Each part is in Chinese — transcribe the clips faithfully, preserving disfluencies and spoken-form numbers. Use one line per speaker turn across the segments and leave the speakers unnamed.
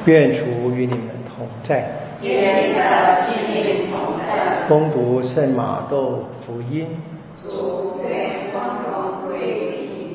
愿主与你们同在。
愿你的心灵同在。
恭读圣马窦福音。
主，愿光荣归于你。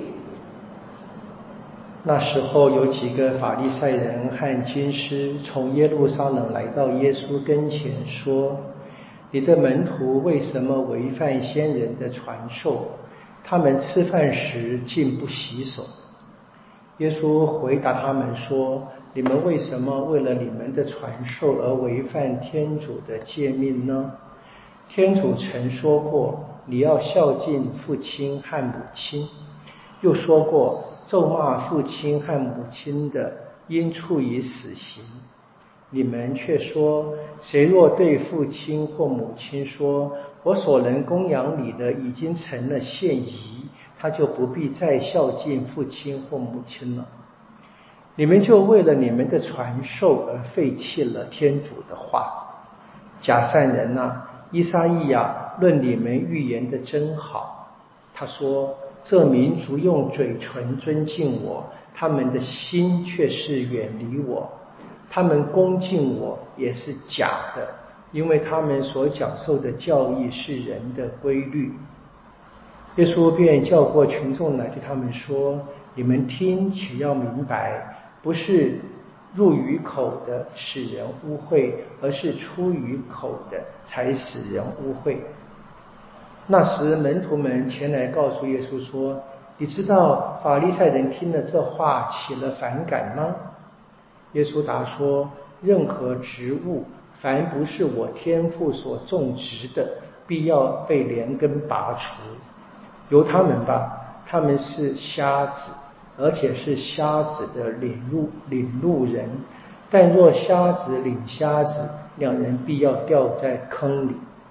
那时候有几个法利赛人和经师从耶路撒冷来到耶稣跟前，说：你的门徒为什么违犯先人的传授？他们吃饭时竟不洗手。耶稣回答他们说：你们为什么为了你们的传授而违反天主的诫命呢？天主曾说过，你要孝敬父亲和母亲，又说过，咒骂父亲和母亲的，应处以死刑。你们却说，谁若对父亲或母亲说，我所能供养你的已经成了现遗，他就不必再孝敬父亲或母亲了。你们就为了你们的传授而废弃了天主的话。假善人啊，依撒意亚论你们预言的真好，他说，这民族用嘴唇尊敬我，他们的心却是远离我，他们恭敬我也是假的，因为他们所讲授的教义是人的规律。耶稣便叫过群众来，对他们说，你们听且要明白，不是入于口的使人污秽，而是出于口的才使人污秽。那时门徒们前来告诉耶稣说，你知道法利赛人听了这话起了反感吗？耶稣答说，任何植物凡不是我天父所种植的，必要被连根拔除。由他们吧，他们是瞎子，而且是瞎子的领路领路人，但若瞎子领瞎子，两人必要掉在坑里。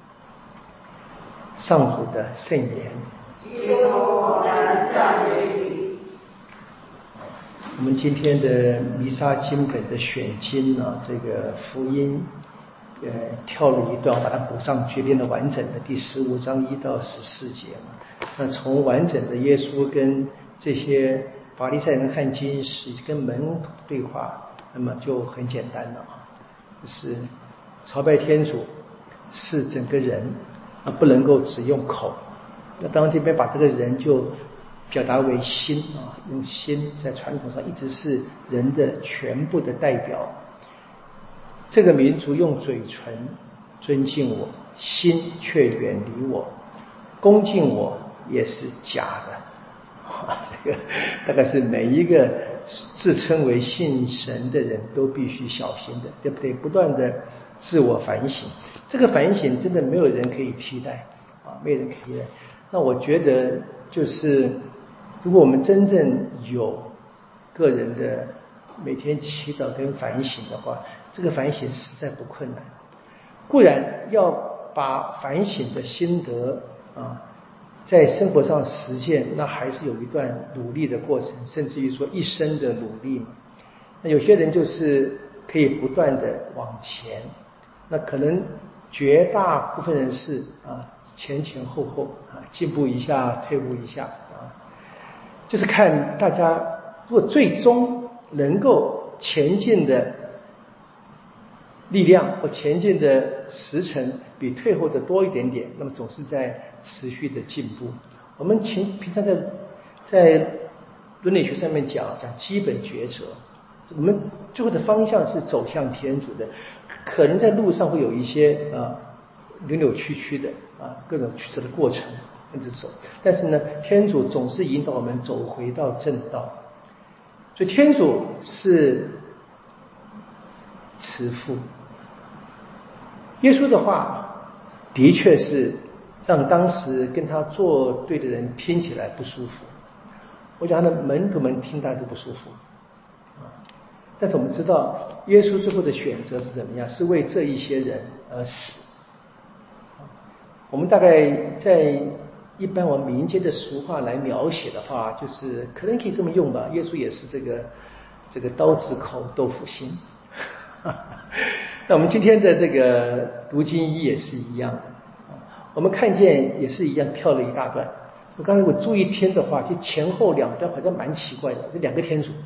上主的圣言。
基督，我们赞美你。
我们今天的弥撒经本的选经呢，这个福音呃跳了一段，把它补上去，练了完整的第十五章一到十四节嘛。那从完整的耶稣跟这些法利赛人和经师跟门徒对话，那么就很简单了啊，就是朝拜天主是整个人啊，不能够只用口。那当然这边把这个人就表达为心啊，用心在传统上一直是人的全部的代表。这个民族用嘴唇尊敬我，心却远离我，恭敬我也是假的。这个大概是每一个自称为信神的人都必须小心的，对不对？不断的自我反省，这个反省真的没有人可以替代啊，没有人可以替代。那我觉得就是如果我们真正有个人的每天祈祷跟反省的话，这个反省实在不困难。固然要把反省的心得啊在生活上实践，那还是有一段努力的过程，甚至于说一生的努力嘛。那有些人就是可以不断的往前，那可能绝大部分人是啊前前后后啊进步一下退步一下啊，就是看大家如果最终能够前进的力量或前进的时程比退后的多一点点，那么总是在持续的进步。我们平平常在在伦理学上面讲讲基本抉择，我们最后的方向是走向天主的，可能在路上会有一些啊扭扭曲曲的啊各种曲折的过程跟着走，但是呢，天主总是引导我们走回到正道。所以天主是慈父。耶稣的话的确是让当时跟他作对的人听起来不舒服，我想他的门徒们听他都不舒服。但是我们知道耶稣最后的选择是怎么样，是为这一些人而死。我们大概在一般我们民间的俗话来描写的话，就是可能可以这么用吧，耶稣也是这个这个刀子口豆腐心。那我们今天的这个读经一也是一样的，我们看见也是一样跳了一大段。我刚才我注意听的话，就前后两段好像蛮奇怪的，这两个天主啊，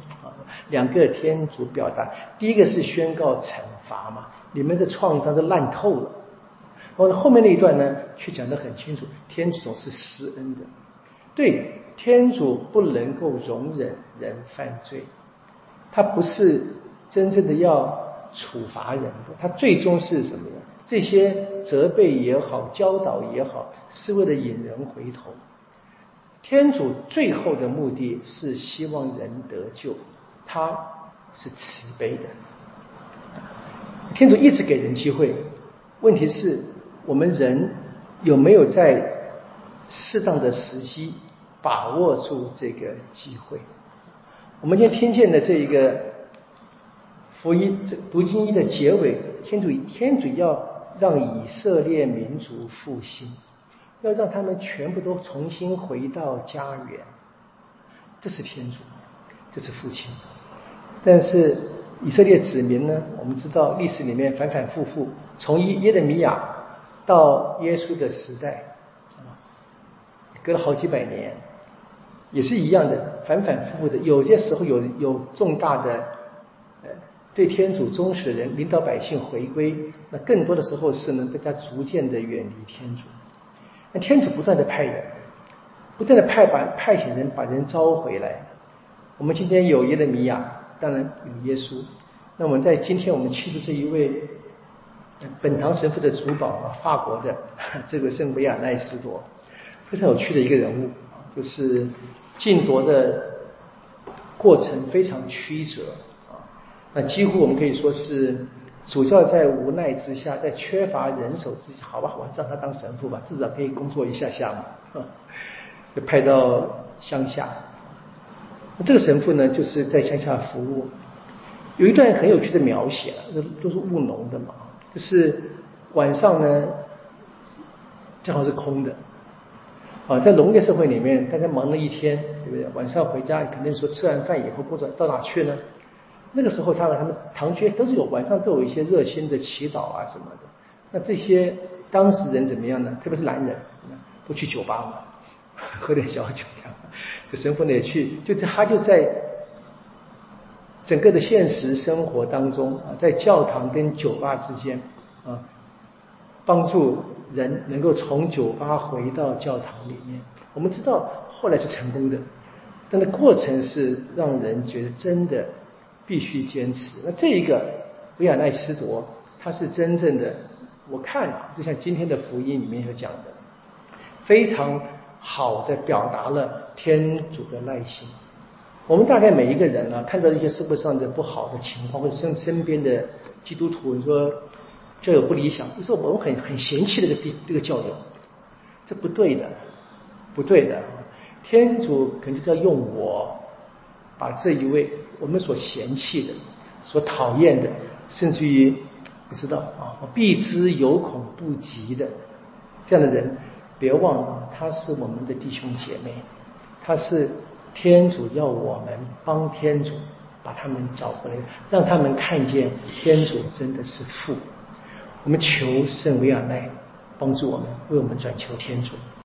两个天主表达，第一个是宣告惩罚嘛，你们的创伤都烂透了。然后后面那一段呢，却讲得很清楚，天主总是施恩的。对，天主不能够容忍人犯罪，他不是真正的要处罚人的，他最终是什么呢？这些责备也好，教导也好，是为了引人回头。天主最后的目的是希望人得救，他是慈悲的。天主一直给人机会，问题是我们人有没有在适当的时机把握住这个机会。我们今天听见的这一个福音读经一的结尾，天主天主要让以色列民族复兴，要让他们全部都重新回到家园，这是天主，这是父亲。但是以色列子民呢，我们知道历史里面反反复复，从耶勒米亚到耶稣的时代，隔了好几百年，也是一样的，反反复复的。有些时候有有重大的呃对天主忠实的人领导百姓回归，那更多的时候是能大家逐渐的远离天主。那天主不断的派人，不断的派把派遣人把人招回来。我们今天有耶勒米亚，当然有耶稣。那我们在今天我们庆祝这一位本堂神父的主保啊，法国的这个圣维亚奈斯多，非常有趣的一个人物，就是晋铎的过程非常曲折啊，那几乎我们可以说是主教在无奈之下，在缺乏人手之下，好吧，我让他当神父吧，至少可以工作一下下嘛，就派到乡下。这个神父呢，就是在乡下服务。有一段很有趣的描写，这都是务农的嘛，就是晚上呢正好是空的啊，在农业社会里面，大家忙了一天，对不对？晚上回家肯定说吃完饭以后工作到哪去呢？那个时候他们他们堂区都是有晚上都有一些热心的祈祷啊什么的。那这些当事人怎么样呢？特别是男人，都去酒吧嘛，喝点小酒这样。这神父呢也去，就他就在整个的现实生活当中啊，在教堂跟酒吧之间啊，帮助人能够从酒吧回到教堂里面。我们知道后来是成功的，但是过程是让人觉得真的必须坚持。那这一个维亚奈斯铎，他是真正的，我看就像今天的福音里面有讲的，非常好的表达了天主的耐心。我们大概每一个人啊，看到一些社会上的不好的情况，或者身身边的基督徒，你说教友不理想，就说我们很很嫌弃这个这个教友，这不对的，不对的。天主肯定是要用我把这一位我们所嫌弃的、所讨厌的，甚至于不知道啊，我避之有恐不及的这样的人，别忘了他是我们的弟兄姐妹，他是天主要我们帮天主把他们找回来，让他们看见天主真的是父。我们求圣维亚奈帮助我们，为我们转求天主。